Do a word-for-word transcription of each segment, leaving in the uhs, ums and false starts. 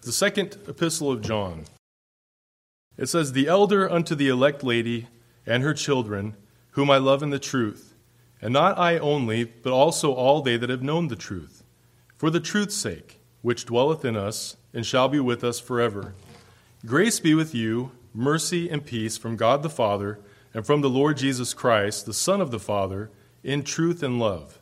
the second epistle of John. It says, "The elder unto the elect lady and her children, whom I love in the truth, and not I only, but also all they that have known the truth, for the truth's sake, which dwelleth in us, and shall be with us forever. Grace be with you, mercy and peace from God the Father, and from the Lord Jesus Christ, the Son of the Father, in truth and love.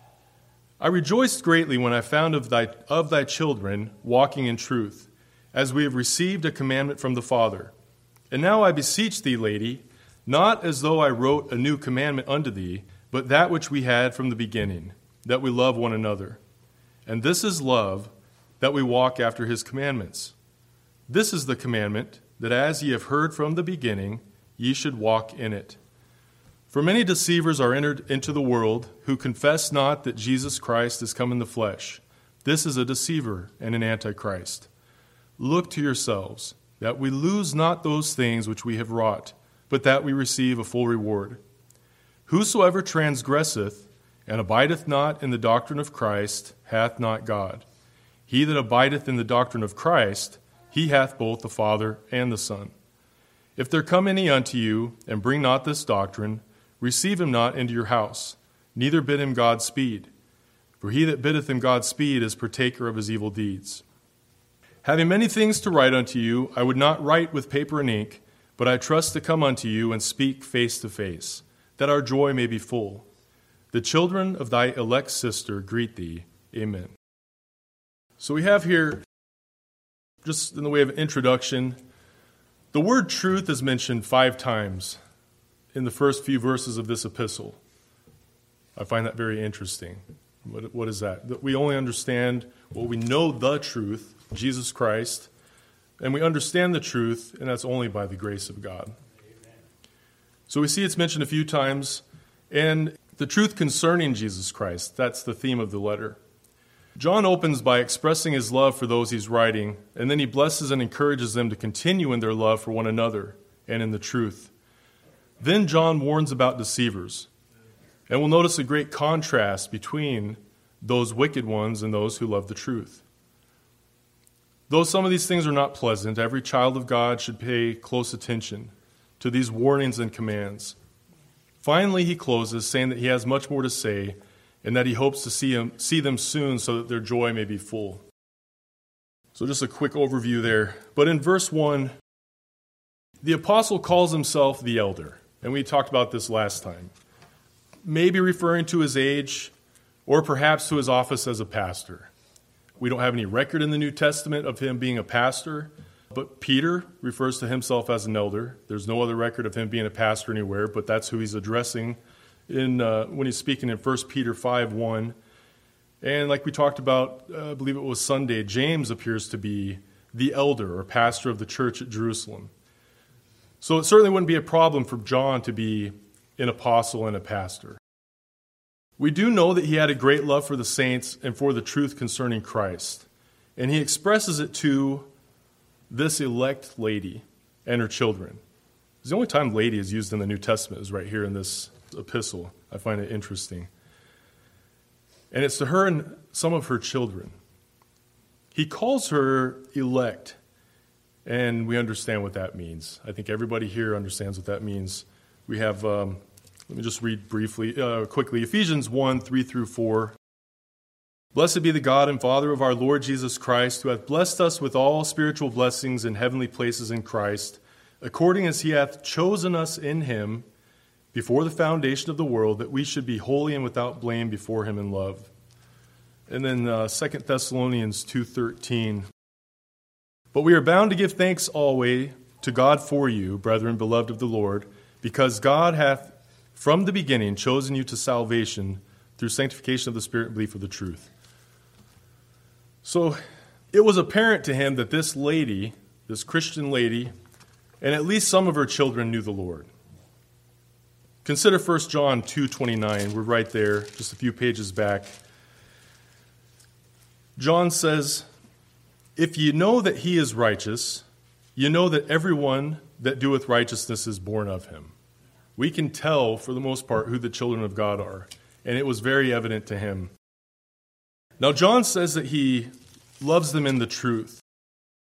I rejoiced greatly when I found of thy, of thy children walking in truth, as we have received a commandment from the Father. And now I beseech thee, lady, not as though I wrote a new commandment unto thee, but that which we had from the beginning, that we love one another. And this is love, that we walk after his commandments. This is the commandment, that as ye have heard from the beginning, ye should walk in it. For many deceivers are entered into the world, who confess not that Jesus Christ is come in the flesh. This is a deceiver and an antichrist. Look to yourselves, that we lose not those things which we have wrought, but that we receive a full reward. Whosoever transgresseth, and abideth not in the doctrine of Christ, hath not God. He that abideth in the doctrine of Christ, he hath both the Father and the Son. If there come any unto you, and bring not this doctrine, receive him not into your house, neither bid him Godspeed. For he that biddeth him Godspeed is partaker of his evil deeds. Having many things to write unto you, I would not write with paper and ink, but I trust to come unto you and speak face to face, that our joy may be full. The children of thy elect sister greet thee. Amen." So we have here, just in the way of introduction, the word truth is mentioned five times in the first few verses of this epistle. I find that very interesting. What, what is that? That we only understand, well, we know the truth, Jesus Christ, and we understand the truth, and that's only by the grace of God. Amen. So we see it's mentioned a few times, and the truth concerning Jesus Christ, that's the theme of the letter. John opens by expressing his love for those he's writing, and then he blesses and encourages them to continue in their love for one another and in the truth. Then John warns about deceivers, and we'll notice a great contrast between those wicked ones and those who love the truth. Though some of these things are not pleasant, every child of God should pay close attention to these warnings and commands. Finally, he closes saying that he has much more to say, and that he hopes to see, him, see them soon so that their joy may be full. So just a quick overview there. But in verse one, the apostle calls himself the elder. And we talked about this last time. Maybe referring to his age, or perhaps to his office as a pastor. We don't have any record in the New Testament of him being a pastor, but Peter refers to himself as an elder. There's no other record of him being a pastor anywhere, but that's who he's addressing in uh, when he's speaking in First Peter five one. And like we talked about, uh, I believe it was Sunday, James appears to be the elder or pastor of the church at Jerusalem. So it certainly wouldn't be a problem for John to be an apostle and a pastor. We do know that he had a great love for the saints and for the truth concerning Christ. And he expresses it to this elect lady and her children. The only time lady is used in the New Testament is right here in this epistle. I find it interesting. And it's to her and some of her children. He calls her elect, and we understand what that means. I think everybody here understands what that means. We have, um, let me just read briefly, uh, quickly, Ephesians one, three through four. "Blessed be the God and Father of our Lord Jesus Christ, who hath blessed us with all spiritual blessings in heavenly places in Christ, according as he hath chosen us in him before the foundation of the world, that we should be holy and without blame before him in love." And then uh, Second Thessalonians two thirteen. "But we are bound to give thanks always to God for you, brethren, beloved of the Lord, because God hath from the beginning chosen you to salvation through sanctification of the Spirit and belief of the truth." So it was apparent to him that this lady, this Christian lady, and at least some of her children knew the Lord. Consider First John two twenty-nine. We're right there, just a few pages back. John says, "If ye know that he is righteous, ye know that everyone that doeth righteousness is born of him." We can tell, for the most part, who the children of God are, and it was very evident to him. Now, John says that he loves them in the truth.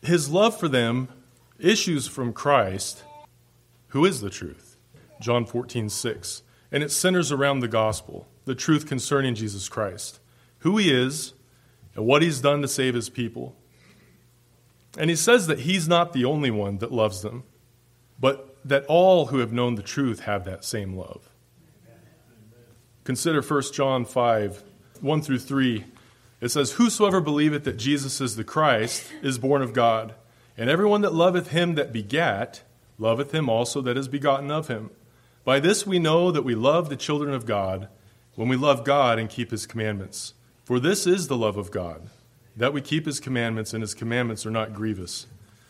His love for them issues from Christ, who is the truth. John fourteen six. And it centers around the gospel, the truth concerning Jesus Christ, who he is and what he's done to save his people. And he says that he's not the only one that loves them, but that all who have known the truth have that same love. Consider First John five, one through three. It says, "Whosoever believeth that Jesus is the Christ is born of God, and everyone that loveth him that begat, loveth him also that is begotten of him. By this we know that we love the children of God, when we love God and keep his commandments. For this is the love of God, that we keep his commandments, and his commandments are not grievous."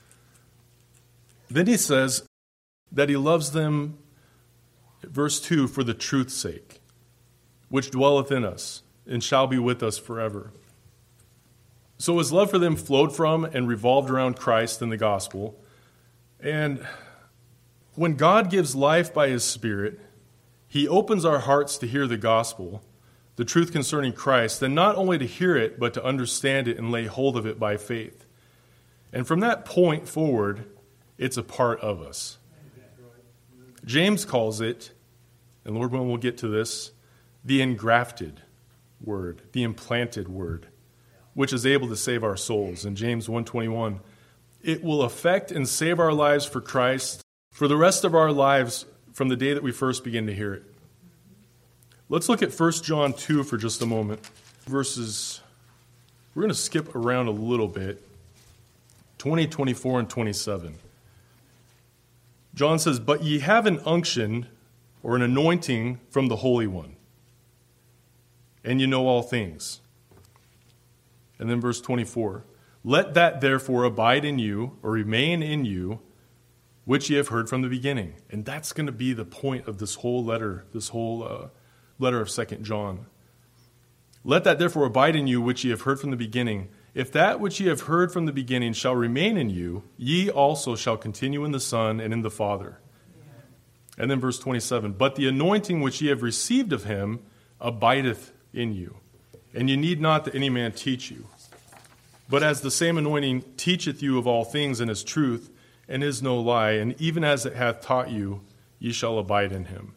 Then he says that he loves them, verse two, for the truth's sake, which dwelleth in us, and shall be with us forever. So his love for them flowed from and revolved around Christ and the gospel. And when God gives life by his Spirit, he opens our hearts to hear the gospel, the truth concerning Christ, and not only to hear it, but to understand it and lay hold of it by faith. And from that point forward, it's a part of us. James calls it, and Lord willing we'll get to this, the engrafted word, the implanted word, which is able to save our souls. In James one twenty-one, it will affect and save our lives for Christ for the rest of our lives from the day that we first begin to hear it. Let's look at First John two for just a moment. Verses, we're going to skip around a little bit, twenty, twenty-four, and twenty-seven. John says, "But ye have an unction," or an anointing, "from the Holy One, and you know all things." And then verse twenty-four, "Let that therefore abide in you," or remain in you, "which ye have heard from the beginning." And that's going to be the point of this whole letter, this whole uh, letter of Second John. "Let that therefore abide in you, which ye have heard from the beginning. If that which ye have heard from the beginning shall remain in you, ye also shall continue in the Son and in the Father." Yeah. And then verse twenty-seven, "But the anointing which ye have received of him abideth in you, and ye need not that any man teach you. But as the same anointing teacheth you of all things and is truth, and is no lie, and even as it hath taught you, ye shall abide in him."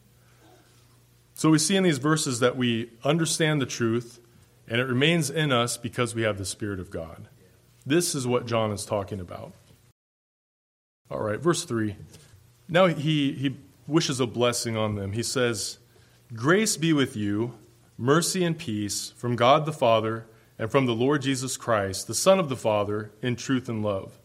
So we see in these verses that we understand the truth, and it remains in us because we have the Spirit of God. This is what John is talking about. All right, verse three. Now he, he wishes a blessing on them. He says, "Grace be with you, mercy and peace from God the Father and from the Lord Jesus Christ, the Son of the Father, in truth and love."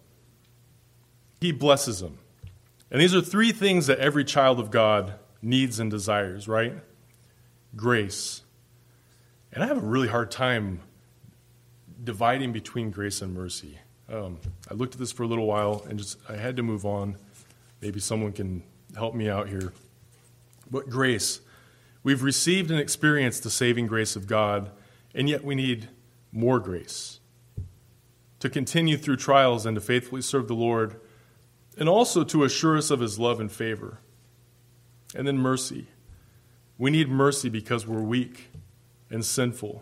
He blesses them. And these are three things that every child of God needs and desires, right? Grace. And I have a really hard time dividing between grace and mercy. Um, I looked at this for a little while and just I had to move on. Maybe someone can help me out here. But grace. We've received and experienced the saving grace of God, and yet we need more grace to continue through trials and to faithfully serve the Lord, and also to assure us of his love and favor. And then mercy. We need mercy because we're weak and sinful.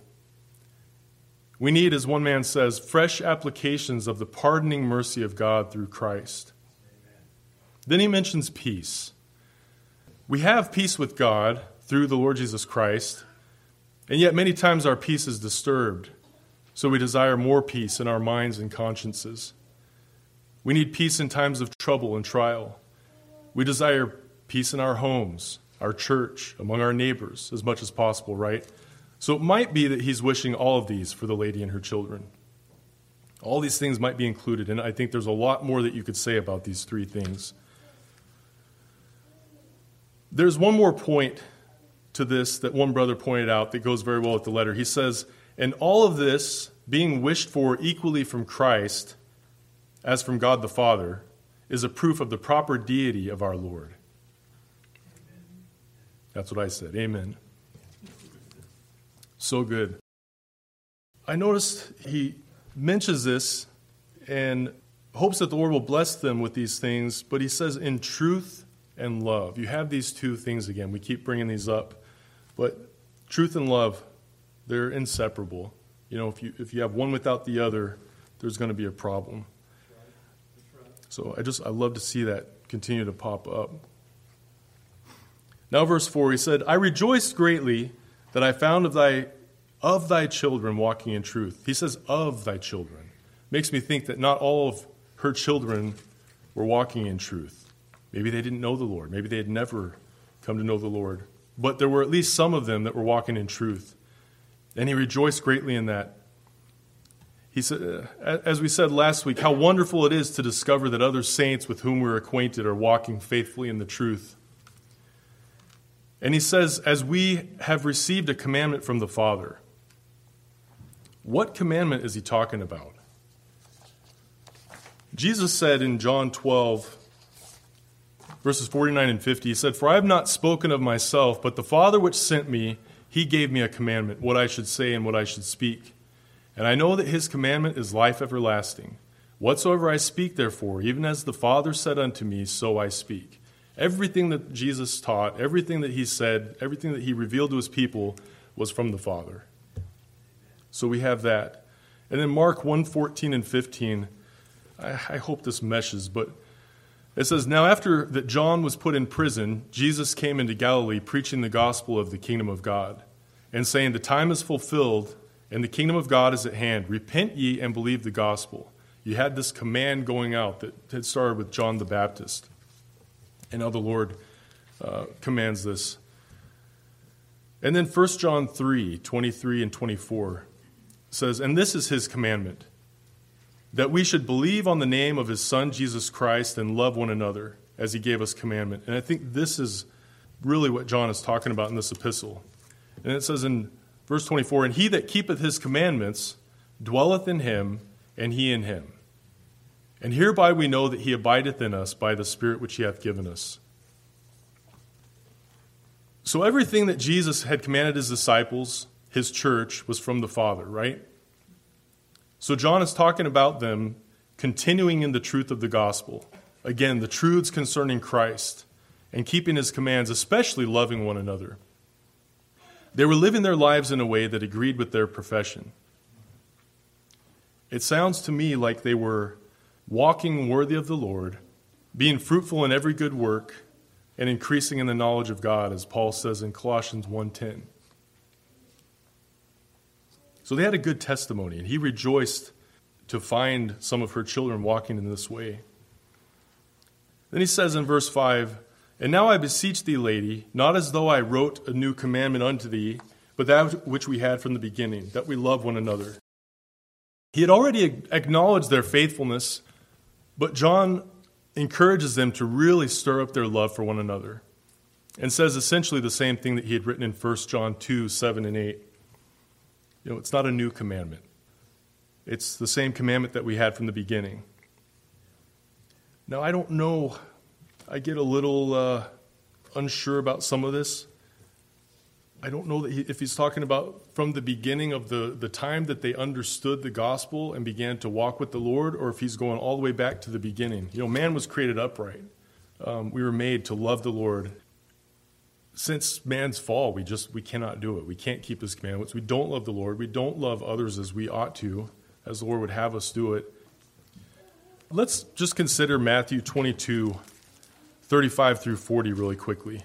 We need, as one man says, fresh applications of the pardoning mercy of God through Christ. Amen. Then he mentions peace. We have peace with God through the Lord Jesus Christ, and yet many times our peace is disturbed, so we desire more peace in our minds and consciences. We need peace in times of trouble and trial. We desire peace in our homes, our church, among our neighbors, as much as possible, right? So it might be that he's wishing all of these for the lady and her children. All these things might be included, and I think there's a lot more that you could say about these three things. There's one more point to this that one brother pointed out that goes very well with the letter. He says, "And all of this being wished for equally from Christ, as from God the Father, is a proof of the proper deity of our Lord." That's what I said. Amen. So good. I noticed he mentions this and hopes that the Lord will bless them with these things, but he says in truth and love. You have these two things again. We keep bringing these up. But truth and love, they're inseparable. You know, if you if you have one without the other, there's going to be a problem. So I just, I love to see that continue to pop up. Now verse four, he said, I rejoiced greatly that I found of thy, of thy children walking in truth. He says, of thy children. Makes me think that not all of her children were walking in truth. Maybe they didn't know the Lord. Maybe they had never come to know the Lord. But there were at least some of them that were walking in truth. And he rejoiced greatly in that. He said, as we said last week, how wonderful it is to discover that other saints with whom we're acquainted are walking faithfully in the truth. And he says, as we have received a commandment from the Father. What commandment is he talking about? Jesus said in John twelve, verses forty-nine and fifty, he said, For I have not spoken of myself, but the Father which sent me, he gave me a commandment, what I should say and what I should speak. And I know that his commandment is life everlasting. Whatsoever I speak, therefore, even as the Father said unto me, so I speak. Everything that Jesus taught, everything that he said, everything that he revealed to his people was from the Father. So we have that. And then Mark one fourteen and fifteen, I, I hope this meshes, but it says, Now after that John was put in prison, Jesus came into Galilee preaching the gospel of the kingdom of God, and saying, The time is fulfilled, and the kingdom of God is at hand. Repent ye and believe the gospel. You had this command going out that had started with John the Baptist. And now the Lord uh, commands this. And then First John three, twenty-three and twenty-four says, And this is his commandment, that we should believe on the name of his Son, Jesus Christ, and love one another, as he gave us commandment. And I think this is really what John is talking about in this epistle. And it says in verse twenty-four, And he that keepeth his commandments dwelleth in him, and he in him. And hereby we know that he abideth in us by the Spirit which he hath given us. So everything that Jesus had commanded his disciples, his church, was from the Father, right? So John is talking about them continuing in the truth of the gospel. Again, the truths concerning Christ and keeping his commands, especially loving one another. They were living their lives in a way that agreed with their profession. It sounds to me like they were walking worthy of the Lord, being fruitful in every good work, and increasing in the knowledge of God, as Paul says in Colossians one ten. So they had a good testimony, and he rejoiced to find some of her children walking in this way. Then he says in verse five, And now I beseech thee, lady, not as though I wrote a new commandment unto thee, but that which we had from the beginning, that we love one another. He had already acknowledged their faithfulness, but John encourages them to really stir up their love for one another, and says essentially the same thing that he had written in First John two, seven and eight. You know, it's not a new commandment. It's the same commandment that we had from the beginning. Now, I don't know. I get a little uh, unsure about some of this. I don't know that he, if he's talking about from the beginning of the, the time that they understood the gospel and began to walk with the Lord, or if he's going all the way back to the beginning. You know, man was created upright. Um, we were made to love the Lord. Since man's fall, we just we cannot do it. We can't keep his commandments. We don't love the Lord. We don't love others as we ought to, as the Lord would have us do it. Let's just consider Matthew twenty-two, thirty-five through forty really quickly.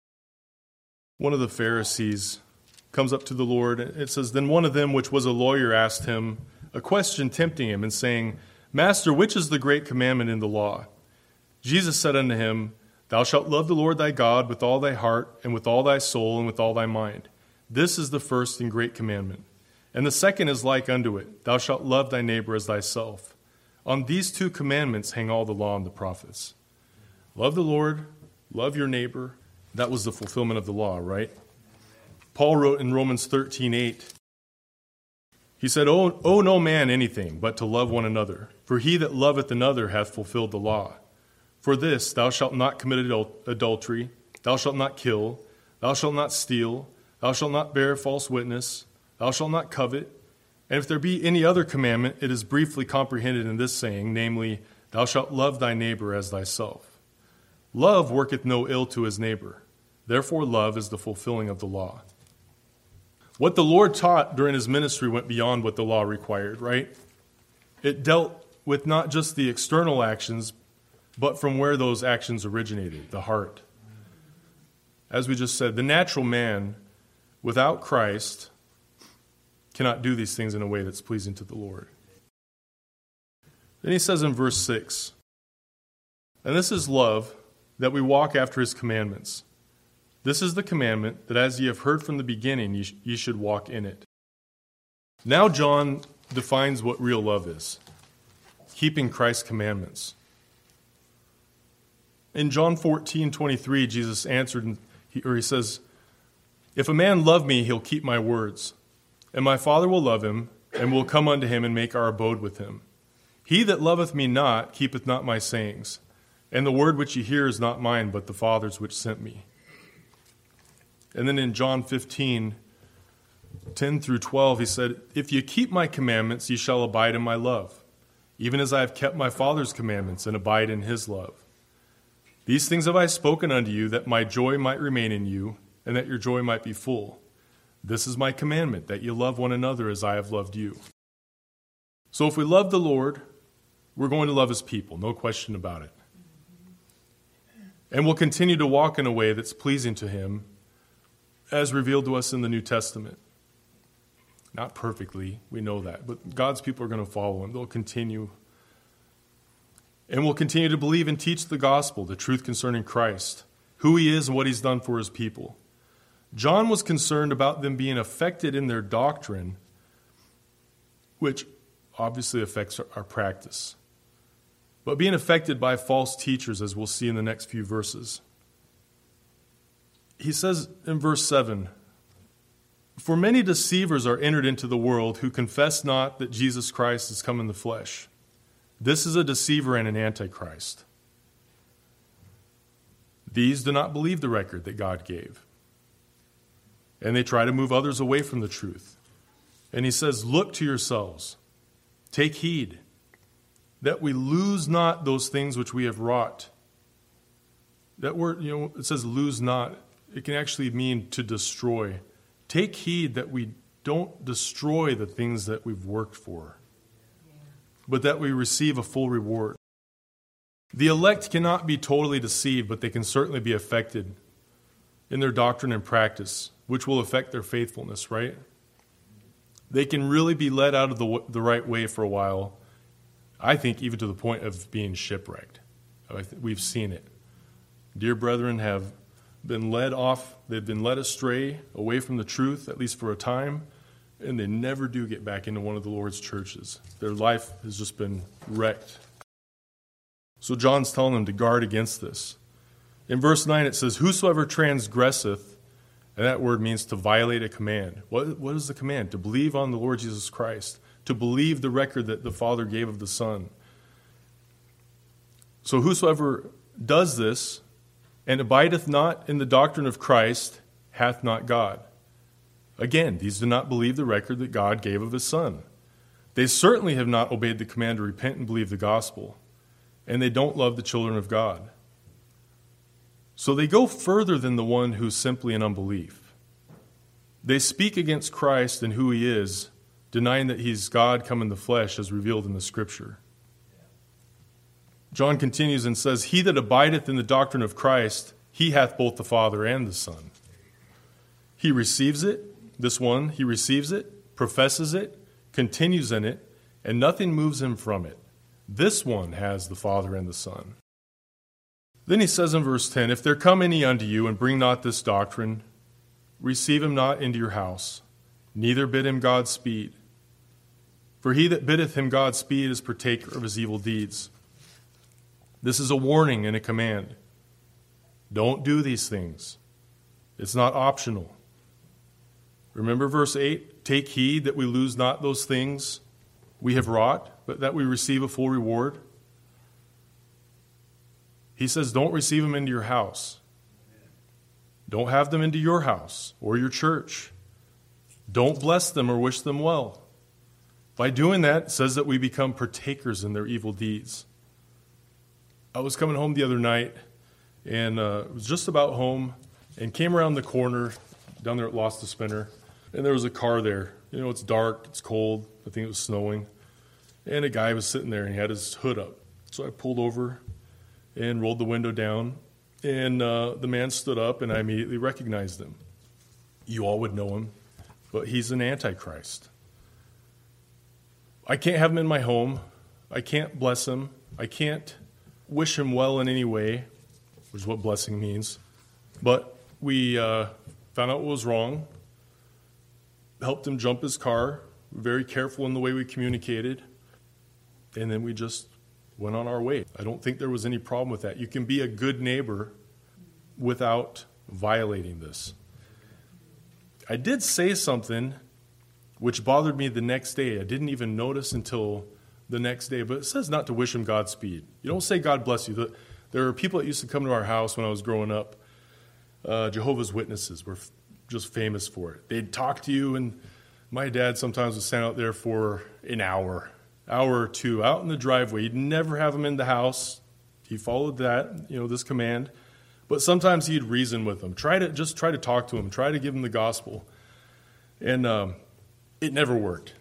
One of the Pharisees comes up to the Lord. It says, Then one of them, which was a lawyer, asked him a question, tempting him, and saying, Master, which is the great commandment in the law? Jesus said unto him, Thou shalt love the Lord thy God with all thy heart, and with all thy soul, and with all thy mind. This is the first and great commandment. And the second is like unto it, Thou shalt love thy neighbor as thyself. On these two commandments hang all the law and the prophets. Love the Lord, love your neighbor. That was the fulfillment of the law, right? Paul wrote in Romans thirteen eight, he said, owe, owe no man anything but to love one another, for he that loveth another hath fulfilled the law. For this, thou shalt not commit adul- adultery, thou shalt not kill, thou shalt not steal, thou shalt not bear false witness, thou shalt not covet. And if there be any other commandment, it is briefly comprehended in this saying, namely, thou shalt love thy neighbor as thyself. Love worketh no ill to his neighbor. Therefore, love is the fulfilling of the law. What the Lord taught during his ministry went beyond what the law required, right? It dealt with not just the external actions, but from where those actions originated, the heart. As we just said, the natural man, without Christ, cannot do these things in a way that's pleasing to the Lord. Then he says in verse six, and this is love, that we walk after his commandments. This is the commandment, that as ye have heard from the beginning, ye, sh- ye should walk in it. Now John defines what real love is, keeping Christ's commandments. In John fourteen twenty-three, Jesus answered, he, or he says, if a man love me, he'll keep my words, and my Father will love him, and will come unto him and make our abode with him. He that loveth me not keepeth not my sayings, and the word which ye hear is not mine, but the Father's which sent me. And then in John fifteen, ten through twelve, he said, if ye keep my commandments, ye shall abide in my love, even as I have kept my Father's commandments and abide in his love. These things have I spoken unto you, that my joy might remain in you, and that your joy might be full. This is my commandment, that ye love one another as I have loved you. So if we love the Lord, we're going to love his people, no question about it. And we'll continue to walk in a way that's pleasing to him, as revealed to us in the New Testament. Not perfectly, we know that, but God's people are going to follow him. They'll continue. And we'll continue to believe and teach the gospel, the truth concerning Christ, who he is and what he's done for his people. John was concerned about them being affected in their doctrine, which obviously affects our practice, but being affected by false teachers, as we'll see in the next few verses. He says in verse seven, for many deceivers are entered into the world who confess not that Jesus Christ is come in the flesh. This is a deceiver and an antichrist. These do not believe the record that God gave, and they try to move others away from the truth. And he says, look to yourselves, take heed, that we lose not those things which we have wrought. That word, you know, it says lose not. It can actually mean to destroy. Take heed that we don't destroy the things that we've worked for, but that we receive a full reward. The elect cannot be totally deceived, but they can certainly be affected in their doctrine and practice, which will affect their faithfulness, right? They can really be led out of the, the right way for a while, I think even to the point of being shipwrecked. We've seen it. Dear brethren have been led off, they've been led astray, away from the truth, at least for a time, and they never do get back into one of the Lord's churches. Their life has just been wrecked. So John's telling them to guard against this. In verse nine it says, whosoever transgresseth, and that word means to violate a command. What, what is the command? To believe on the Lord Jesus Christ, to believe the record that the Father gave of the Son. So whosoever does this, and abideth not in the doctrine of Christ, hath not God. Again, these do not believe the record that God gave of his Son. They certainly have not obeyed the command to repent and believe the gospel, and they don't love the children of God. So they go further than the one who's simply in unbelief. They speak against Christ and who he is, denying that he's God come in the flesh as revealed in the Scripture. John continues and says, he that abideth in the doctrine of Christ, he hath both the Father and the Son. He receives it, this one, he receives it, professes it, continues in it, and nothing moves him from it. This one has the Father and the Son. Then he says in verse ten, if there come any unto you and bring not this doctrine, receive him not into your house, neither bid him Godspeed. For he that biddeth him Godspeed is partaker of his evil deeds. This is a warning and a command. Don't do these things. It's not optional. Remember verse eight, take heed that we lose not those things we have wrought, but that we receive a full reward. He says, don't receive them into your house. Don't have them into your house or your church. Don't bless them or wish them well. By doing that, it says that we become partakers in their evil deeds. I was coming home the other night, and uh, was just about home, and came around the corner down there at Lost the Spinner, and there was a car there. You know, it's dark, it's cold. I think it was snowing. And a guy was sitting there, and he had his hood up. So I pulled over, and rolled the window down. And uh, the man stood up, and I immediately recognized him. You all would know him, but he's an antichrist. I can't have him in my home. I can't bless him. I can't wish him well in any way, which is what blessing means. But we uh, found out what was wrong, helped him jump his car, very careful in the way we communicated, and then we just went on our way. I don't think there was any problem with that. You can be a good neighbor without violating this. I did say something which bothered me the next day. I didn't even notice until the next day, but it says not to wish him Godspeed. You don't say God bless you. There are people that used to come to our house when I was growing up. Uh, Jehovah's Witnesses were f- just famous for it. They'd talk to you, and my dad sometimes would stand out there for an hour, hour or two, out in the driveway. He'd never have him in the house. He followed that, you know, this command. But sometimes he'd reason with them, try to just try to talk to him, try to give him the gospel. And um, it never worked.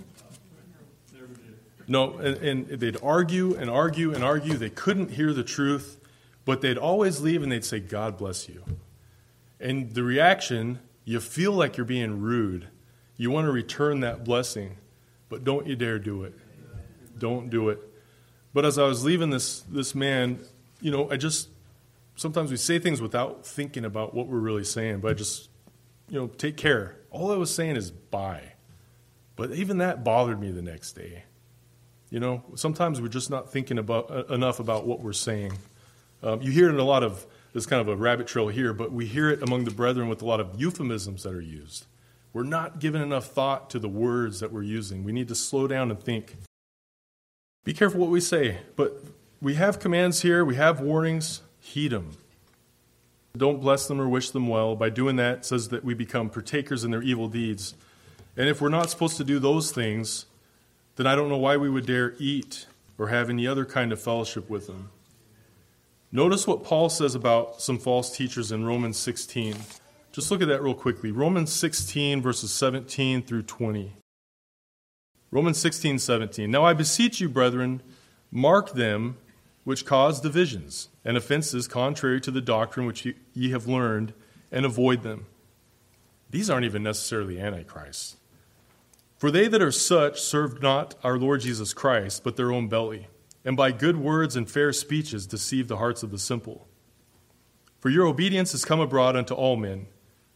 No, and, and they'd argue and argue and argue. They couldn't hear the truth, but they'd always leave and they'd say, God bless you. And the reaction, you feel like you're being rude. You want to return that blessing, but don't you dare do it. Don't do it. But as I was leaving this this man, you know, I just, sometimes we say things without thinking about what we're really saying, but I just, you know, take care. All I was saying is bye. But even that bothered me the next day. You know, sometimes we're just not thinking about uh, enough about what we're saying. Um, you hear it in a lot of, there's kind of a rabbit trail here, but we hear it among the brethren with a lot of euphemisms that are used. We're not giving enough thought to the words that we're using. We need to slow down and think. Be careful what we say, but we have commands here, we have warnings, heed them. Don't bless them or wish them well. By doing that, it says that we become partakers in their evil deeds. And if we're not supposed to do those things, then I don't know why we would dare eat or have any other kind of fellowship with them. Notice what Paul says about some false teachers in Romans sixteen. Just look at that real quickly. Romans sixteen, verses seventeen through twenty. Romans sixteen, seventeen. Now I beseech you, brethren, mark them which cause divisions and offenses contrary to the doctrine which ye have learned, and avoid them. These aren't even necessarily antichrists. For they that are such serve not our Lord Jesus Christ, but their own belly, and by good words and fair speeches deceive the hearts of the simple. For your obedience is come abroad unto all men.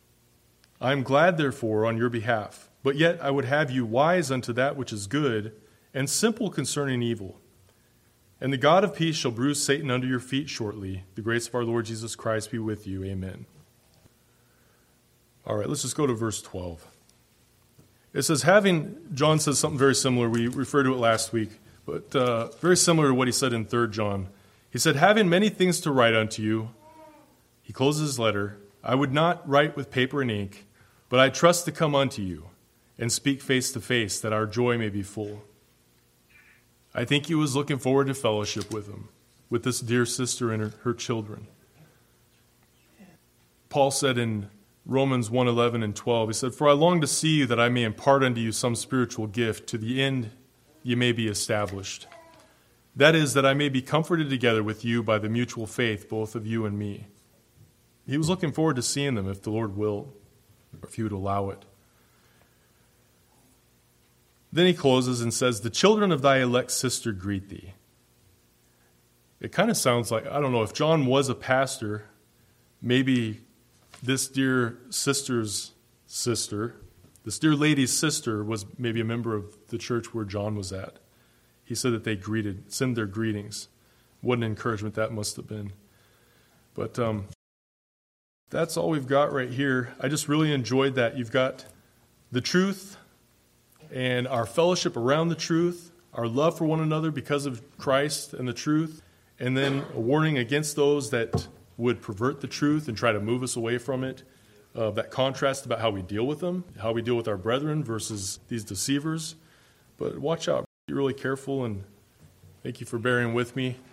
I am glad, therefore, on your behalf. But yet I would have you wise unto that which is good, and simple concerning evil. And the God of peace shall bruise Satan under your feet shortly. The grace of our Lord Jesus Christ be with you. Amen. All right, let's just go to verse twelve. It says, having, John says something very similar. We referred to it last week, but uh, very similar to what he said in Third John. He said, having many things to write unto you, he closes his letter, I would not write with paper and ink, but I trust to come unto you and speak face to face, that our joy may be full. I think he was looking forward to fellowship with him, with this dear sister and her, her children. Paul said in Romans one, eleven and twelve, he said, for I long to see you that I may impart unto you some spiritual gift, to the end ye may be established. That is, that I may be comforted together with you by the mutual faith, both of you and me. He was looking forward to seeing them if the Lord will, or if he would allow it. Then he closes and says, the children of thy elect sister greet thee. It kind of sounds like, I don't know, if John was a pastor, maybe this dear sister's sister, this dear lady's sister was maybe a member of the church where John was at. He said that they greeted, send their greetings. What an encouragement that must have been. But um, that's all we've got right here. I just really enjoyed that. You've got the truth and our fellowship around the truth, our love for one another because of Christ and the truth, and then a warning against those that would pervert the truth and try to move us away from it. Uh, that contrast about how we deal with them, how we deal with our brethren versus these deceivers. But watch out. Be really careful, and thank you for bearing with me.